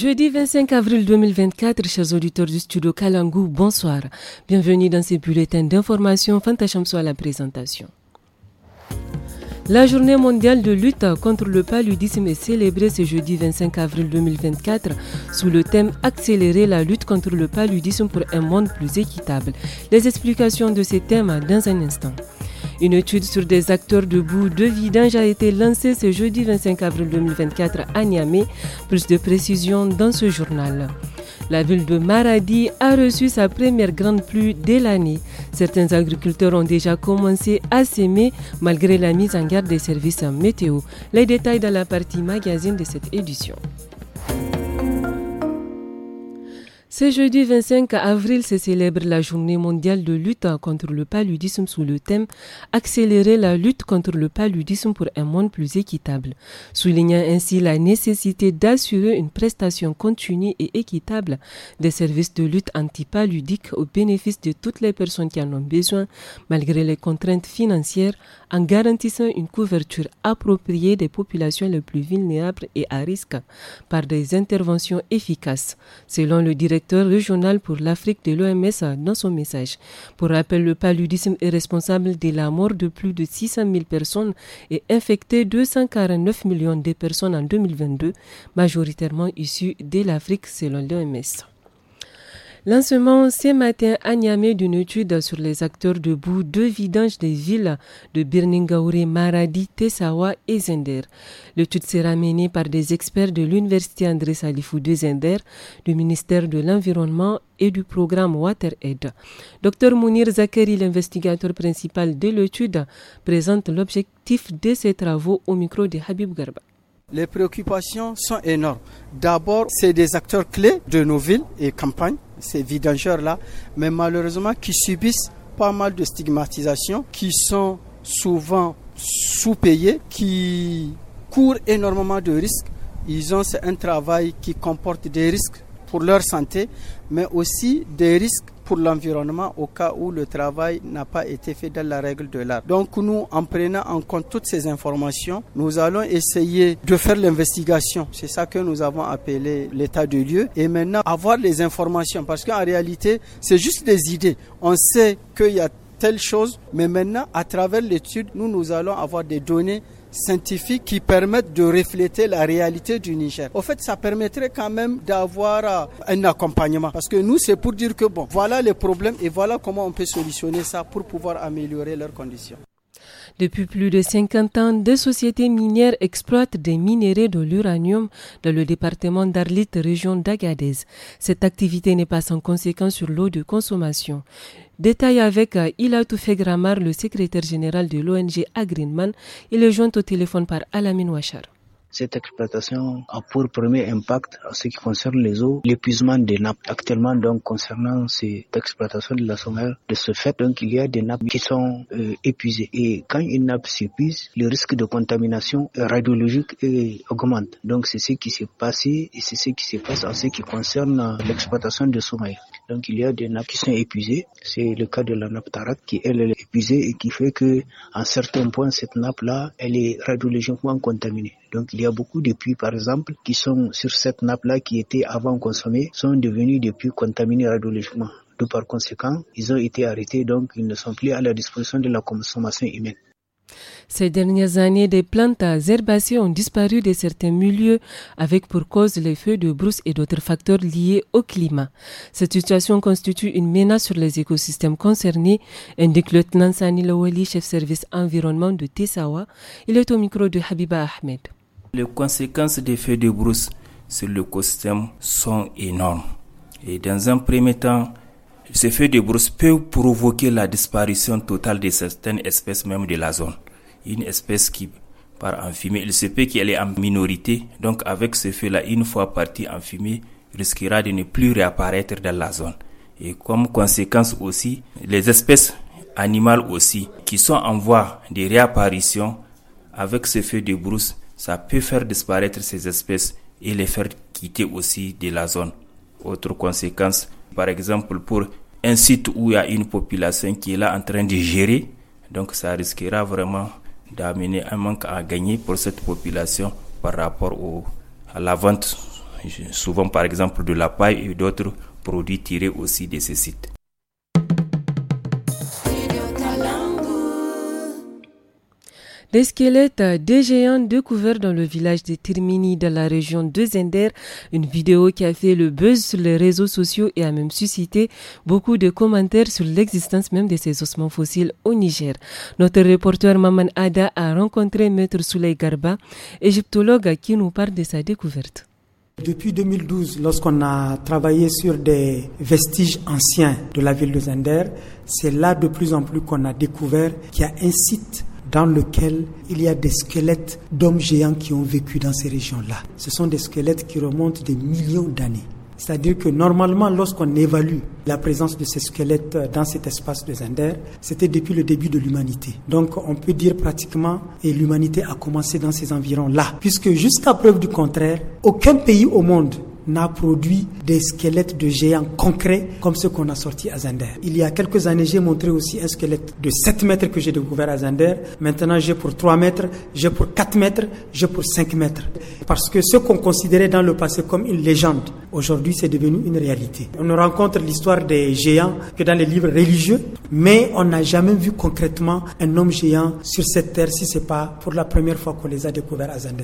Jeudi 25 avril 2024, chers auditeurs du studio Kalangu, bonsoir. Bienvenue dans ces bulletins d'information. Fanta Chamsou à la présentation. La journée mondiale de lutte contre le paludisme est célébrée ce jeudi 25 avril 2024 sous le thème « Accélérer la lutte contre le paludisme pour un monde plus équitable ». Les explications de ces thèmes dans un instant. Une étude sur des acteurs de boue de vidange a été lancée ce jeudi 25 avril 2024 à Niamey. Plus de précisions dans ce journal. La ville de Maradi a reçu sa première grande pluie de l'année. Certains agriculteurs ont déjà commencé à s'aimer malgré la mise en garde des services météo. Les détails dans la partie magazine de cette édition. Ce jeudi 25 avril se célèbre la journée mondiale de lutte contre le paludisme sous le thème « Accélérer la lutte contre le paludisme pour un monde plus équitable », soulignant ainsi la nécessité d'assurer une prestation continue et équitable des services de lutte antipaludique au bénéfice de toutes les personnes qui en ont besoin, malgré les contraintes financières, en garantissant une couverture appropriée des populations les plus vulnérables et à risque par des interventions efficaces, selon le directeur régional pour l'Afrique de l'OMS dans son message. Pour rappel, le paludisme est responsable de la mort de plus de 600 000 personnes et infecté 249 millions de personnes en 2022, majoritairement issues de l'Afrique selon l'OMS. Lancement ce matin à Niamey d'une étude sur les acteurs de boue de vidange des villes de Birningaouré, Maradi, Tessawa et Zender. L'étude sera menée par des experts de l'Université André Salifou de Zender, du ministère de l'Environnement et du programme WaterAid. Dr Mounir Zakari, l'investigateur principal de l'étude, présente l'objectif de ces travaux au micro de Habib Garba. Les préoccupations sont énormes. D'abord, c'est des acteurs clés de nos villes et campagnes, ces vidangeurs-là, mais malheureusement qui subissent pas mal de stigmatisation, qui sont souvent sous-payés, qui courent énormément de risques. C'est un travail qui comporte des risques pour leur santé, mais aussi des risques pour l'environnement au cas où le travail n'a pas été fait dans la règle de l'art. Donc nous, en prenant en compte toutes ces informations, nous allons essayer de faire l'investigation. C'est ça que nous avons appelé l'état de lieu. Et maintenant, avoir les informations, parce qu'en réalité, c'est juste des idées. On sait qu'il y a telle chose, mais maintenant, à travers l'étude, nous allons avoir des données scientifiques qui permettent de refléter la réalité du Niger. Au fait, ça permettrait quand même d'avoir un accompagnement. Parce que nous, c'est pour dire que voilà les problèmes et voilà comment on peut solutionner ça pour pouvoir améliorer leurs conditions. Depuis plus de 50 ans, des sociétés minières exploitent des minerais de l'uranium dans le département d'Arlit, région d'Agadez. Cette activité n'est pas sans conséquence sur l'eau de consommation. Détail avec Ilatou Fegramar, le secrétaire général de l'ONG Agriman. Il est joint au téléphone par Alamine Ouachar. Cette exploitation a pour premier impact en ce qui concerne les eaux, l'épuisement des nappes. Actuellement, donc, concernant cette exploitation de la sommaire, de ce fait, donc, il y a des nappes qui sont épuisées. Et quand une nappe s'épuise, le risque de contamination radiologique augmente. Donc, c'est ce qui s'est passé et c'est ce qui se passe en ce qui concerne l'exploitation de sommaire. Donc, il y a des nappes qui sont épuisées. C'est le cas de la nappe Tarak qui, elle, est épuisée et qui fait que, à certains points, cette nappe-là, elle est radiologiquement contaminée. Donc, il y a beaucoup de puits, par exemple, qui sont sur cette nappe-là, qui étaient avant consommés, sont devenus des puits contaminés radiologiquement. Donc, par conséquent, ils ont été arrêtés, donc ils ne sont plus à la disposition de la consommation humaine. Ces dernières années, des plantes herbacées ont disparu de certains milieux avec pour cause les feux de brousse et d'autres facteurs liés au climat. Cette situation constitue une menace sur les écosystèmes concernés, indique le lieutenant Sani Lawali, chef service environnement de Tessawa. Il est au micro de Habiba Ahmed. Les conséquences des feux de brousse sur l'écosystème sont énormes. Et dans un premier temps, ces feux de brousse peuvent provoquer la disparition totale de certaines espèces même de la zone. Une espèce qui part en fumée, il se peut qu'elle est en minorité, donc avec ce feu-là, une fois partie en fumée, risquera de ne plus réapparaître dans la zone. Et comme conséquence aussi, les espèces animales aussi, qui sont en voie de réapparition, avec ce feu de brousse, ça peut faire disparaître ces espèces et les faire quitter aussi de la zone. Autre conséquence, par exemple, pour un site où il y a une population qui est là en train de gérer, donc ça risquera vraiment d'amener un manque à gagner pour cette population par rapport à la vente souvent par exemple de la paille et d'autres produits tirés aussi de ces sites. Des squelettes des géants découverts dans le village de Tirmini dans la région de Zender, une vidéo qui a fait le buzz sur les réseaux sociaux et a même suscité beaucoup de commentaires sur l'existence même de ces ossements fossiles au Niger. Notre reporter Maman Ada a rencontré Maître Souley Garba, égyptologue qui nous parle de sa découverte. Depuis 2012, lorsqu'on a travaillé sur des vestiges anciens de la ville de Zender, c'est là de plus en plus qu'on a découvert qu'il y a un site dans lequel il y a des squelettes d'hommes géants qui ont vécu dans ces régions-là. Ce sont des squelettes qui remontent des millions d'années. C'est-à-dire que normalement, lorsqu'on évalue la présence de ces squelettes dans cet espace de Zender, c'était depuis le début de l'humanité. Donc on peut dire pratiquement que l'humanité a commencé dans ces environs-là. Puisque jusqu'à preuve du contraire, aucun pays au monde n'a produit des squelettes de géants concrets comme ceux qu'on a sortis à Zender. Il y a quelques années, j'ai montré aussi un squelette de 7 mètres que j'ai découvert à Zender. Maintenant, j'ai pour 3 mètres, j'ai pour 4 mètres, j'ai pour 5 mètres. Parce que ce qu'on considérait dans le passé comme une légende, aujourd'hui, c'est devenu une réalité. On ne rencontre l'histoire des géants que dans les livres religieux, mais on n'a jamais vu concrètement un homme géant sur cette terre si ce n'est pas pour la première fois qu'on les a découverts à Zender.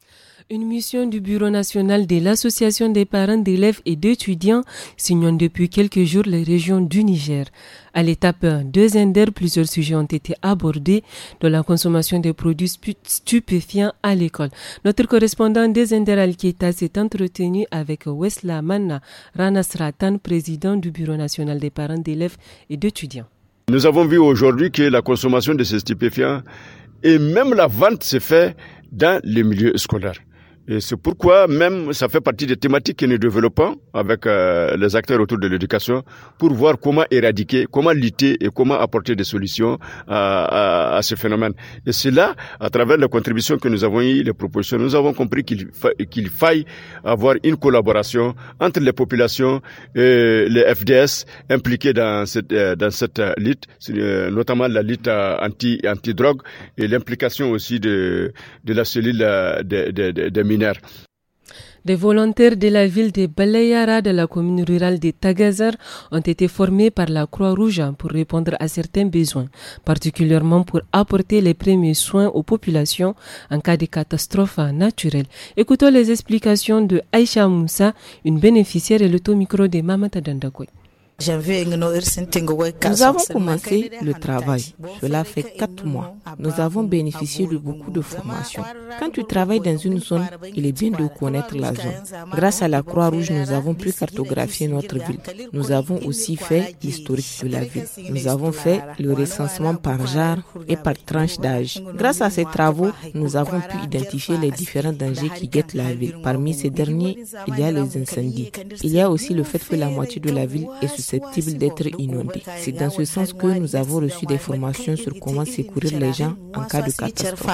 Une mission du Bureau national de l'Association des parents d'élèves et d'étudiants signant depuis quelques jours les régions du Niger. À l'étape 2 Zender, plusieurs sujets ont été abordés, de la consommation des produits stupéfiants à l'école. Notre correspondant de Zender Al-Keita s'est entretenu avec Wesla Manna Ranasratan, président du Bureau national des parents d'élèves et d'étudiants. Nous avons vu aujourd'hui que la consommation de ces stupéfiants et même la vente se fait dans les milieux scolaires. Et c'est pourquoi même ça fait partie des thématiques que nous développons avec les acteurs autour de l'éducation pour voir comment éradiquer, comment lutter et comment apporter des solutions à ce phénomène. Et c'est là, à travers les contributions que nous avons eues, les propositions, nous avons compris qu'il faille avoir une collaboration entre les populations et les FDS impliqués dans cette lutte, notamment la lutte anti-drogue et l'implication aussi de la cellule des mineurs. Des volontaires de la ville de Balayara de la commune rurale de Tagazar ont été formés par la Croix-Rouge pour répondre à certains besoins, particulièrement pour apporter les premiers soins aux populations en cas de catastrophe naturelle. Écoutons les explications de Aïcha Moussa, une bénéficiaire et l'automicro de Mamata Dandakoy. Nous avons commencé le travail. Cela fait 4 mois. Nous avons bénéficié de beaucoup de formations. Quand tu travailles dans une zone, il est bien de connaître la zone. Grâce à la Croix-Rouge, nous avons pu cartographier notre ville. Nous avons aussi fait l'historique de la ville. Nous avons fait le recensement par genre et par tranche d'âge. Grâce à ces travaux, nous avons pu identifier les différents dangers qui guettent la ville. Parmi ces derniers, il y a les incendies. Il y a aussi le fait que la moitié de la ville est susceptible d'être inondée. C'est dans ce sens que nous avons reçu des formations sur comment secourir les gens en cas de catastrophe.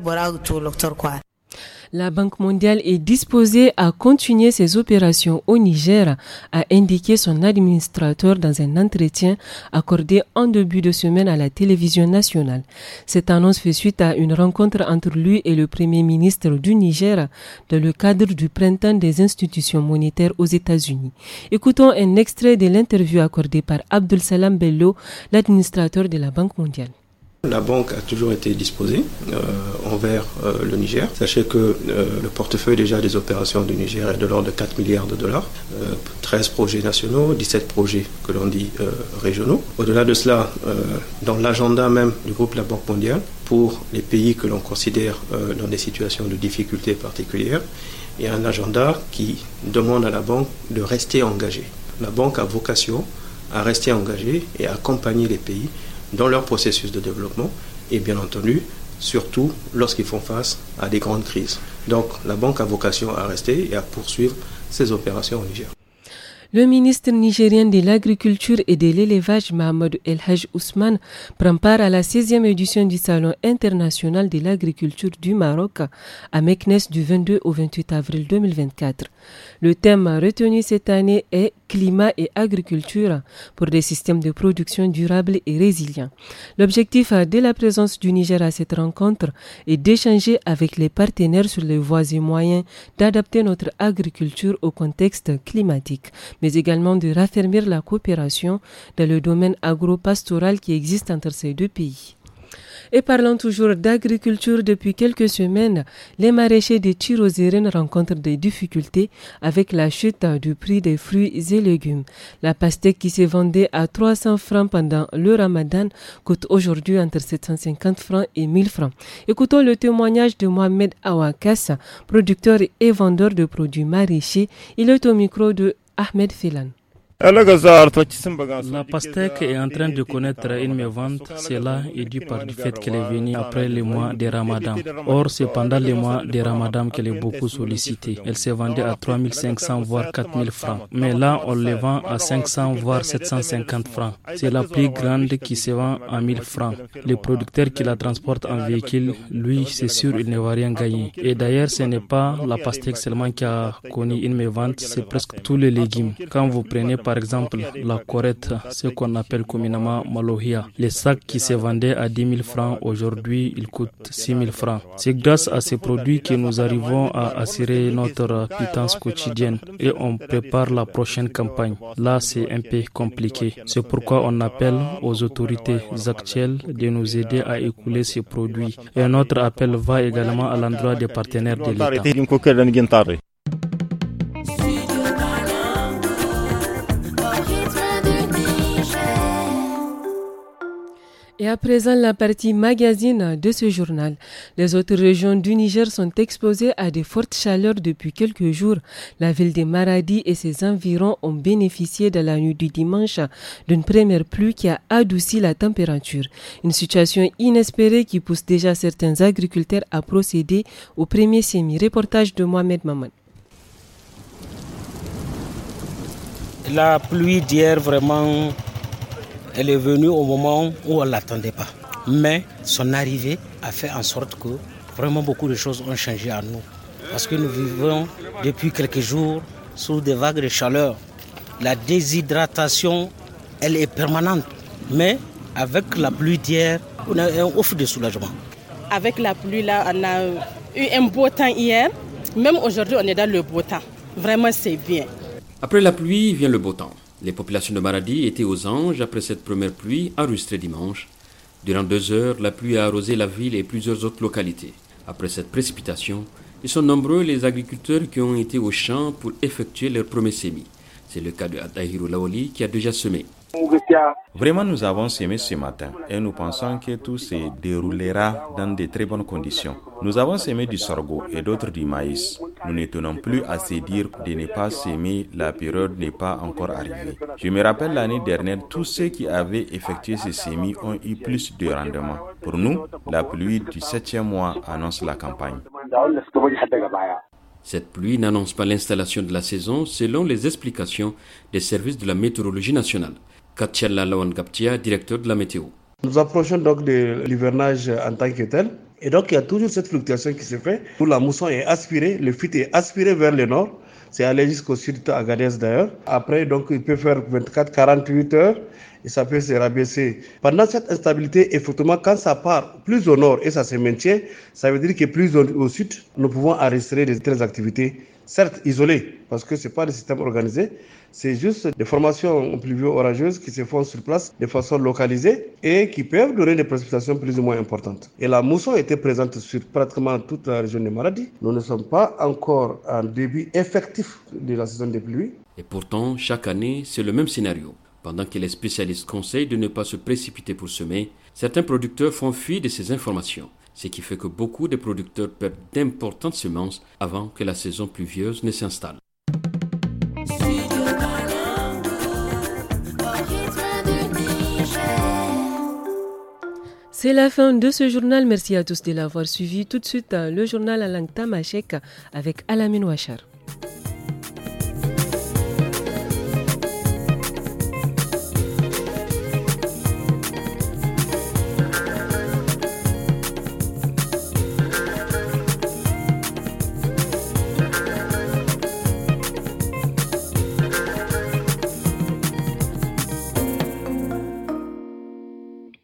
La Banque mondiale est disposée à continuer ses opérations au Niger, a indiqué son administrateur dans un entretien accordé en début de semaine à la télévision nationale. Cette annonce fait suite à une rencontre entre lui et le Premier ministre du Niger dans le cadre du printemps des institutions monétaires aux États-Unis. Écoutons un extrait de l'interview accordée par Abdul Salam Bello, l'administrateur de la Banque mondiale. La banque a toujours été disposée envers le Niger. Sachez que le portefeuille déjà des opérations du Niger est de l'ordre de 4 milliards de dollars, 13 projets nationaux, 17 projets que l'on dit régionaux. Au-delà de cela, dans l'agenda même du groupe La Banque mondiale, pour les pays que l'on considère dans des situations de difficultés particulières, il y a un agenda qui demande à la banque de rester engagée. La banque a vocation à rester engagée et à accompagner les pays dans leur processus de développement et bien entendu, surtout lorsqu'ils font face à des grandes crises. Donc la banque a vocation à rester et à poursuivre ses opérations au Niger. Le ministre nigérien de l'Agriculture et de l'Élevage, Mohamed El Haj Ousmane, prend part à la 16e édition du Salon international de l'agriculture du Maroc à Meknès du 22 au 28 avril 2024. Le thème retenu cette année est climat et agriculture pour des systèmes de production durables et résilients. L'objectif de la présence du Niger à cette rencontre est d'échanger avec les partenaires sur les voies et moyens d'adapter notre agriculture au contexte climatique, mais également de raffermir la coopération dans le domaine agro-pastoral qui existe entre ces deux pays. Et parlant toujours d'agriculture, depuis quelques semaines, les maraîchers de Tirozérine rencontrent des difficultés avec la chute du prix des fruits et légumes. La pastèque qui se vendait à 300 francs pendant le Ramadan coûte aujourd'hui entre 750 francs et 1000 francs. Écoutons le témoignage de Mohamed Awakas, producteur et vendeur de produits maraîchers. Il est au micro de Ahmed Filan. La pastèque est en train de connaître une mévente. Cela est dû par le fait qu'elle est venue après les mois de Ramadan. Or, c'est pendant les mois de Ramadan qu'elle est beaucoup sollicitée. Elle se vendait à 3500 voire 4000 francs. Mais là, on les vend à 500 voire 750 francs. C'est la plus grande qui se vend à 1000 francs. Le producteur qui la transporte en véhicule, lui, c'est sûr, il ne va rien gagner. Et d'ailleurs, ce n'est pas la pastèque seulement qui a connu une mévente, c'est presque tous les légumes. Quand vous prenez par exemple la corette, ce qu'on appelle communément malohia, les sacs qui se vendaient à 10 000 francs, aujourd'hui ils coûtent 6 000 francs. C'est grâce à ces produits que nous arrivons à assurer notre pitance quotidienne et on prépare la prochaine campagne. Là, c'est un peu compliqué. C'est pourquoi on appelle aux autorités actuelles de nous aider à écouler ces produits. Et notre appel va également à l'endroit des partenaires de l'État. Et à présent, la partie magazine de ce journal. Les autres régions du Niger sont exposées à de fortes chaleurs depuis quelques jours. La ville de Maradi et ses environs ont bénéficié de la nuit du dimanche d'une première pluie qui a adouci la température. Une situation inespérée qui pousse déjà certains agriculteurs à procéder au premier semis. Reportage de Mohamed Maman. La pluie d'hier, vraiment, elle est venue au moment où on ne l'attendait pas. Mais son arrivée a fait en sorte que vraiment beaucoup de choses ont changé à nous. Parce que nous vivons depuis quelques jours sous des vagues de chaleur. La déshydratation, elle est permanente. Mais avec la pluie d'hier, on a un ouf de soulagement. Avec la pluie, là, on a eu un beau temps hier. Même aujourd'hui, on est dans le beau temps. Vraiment, c'est bien. Après la pluie vient le beau temps. Les populations de Maradi étaient aux anges après cette première pluie enregistrée dimanche. Durant 2 heures, la pluie a arrosé la ville et plusieurs autres localités. Après cette précipitation, ils sont nombreux les agriculteurs qui ont été au champ pour effectuer leur premier semis. C'est le cas de Atahirou Lawali qui a déjà semé. Vraiment, nous avons semé ce matin et nous pensons que tout se déroulera dans de très bonnes conditions. Nous avons semé du sorgho et d'autres du maïs. Nous ne tenons plus à se dire de ne pas semer, la période n'est pas encore arrivée. Je me rappelle l'année dernière, tous ceux qui avaient effectué ces semis ont eu plus de rendement. Pour nous, la pluie du 7e mois annonce la campagne. Cette pluie n'annonce pas l'installation de la saison selon les explications des services de la météorologie nationale. Katchella Lawan Gaptia, directeur de la météo. Nous approchons donc de l'hivernage en tant que tel. Et donc il y a toujours cette fluctuation qui se fait où la mousson est aspirée, le fût est aspiré vers le nord. C'est allé jusqu'au sud de Agadez d'ailleurs. Après, donc, il peut faire 24-48 heures et ça peut se rabaisser. Pendant cette instabilité, effectivement, quand ça part plus au nord et ça se maintient, ça veut dire que plus au sud, nous pouvons enregistrer des telles activités, certes isolées, parce que ce n'est pas des systèmes organisés. C'est juste des formations pluvio-orageuses qui se font sur place de façon localisée et qui peuvent donner des précipitations plus ou moins importantes. Et la mousson était présente sur pratiquement toute la région de Maradi. Nous ne sommes pas encore en début effectif de la saison des pluies. Et pourtant, chaque année, c'est le même scénario. Pendant que les spécialistes conseillent de ne pas se précipiter pour semer, certains producteurs font fi de ces informations. Ce qui fait que beaucoup de producteurs perdent d'importantes semences avant que la saison pluvieuse ne s'installe. C'est la fin de ce journal. Merci à tous de l'avoir suivi. Tout de suite, le journal à langue tamashek avec Alamine Ouachar.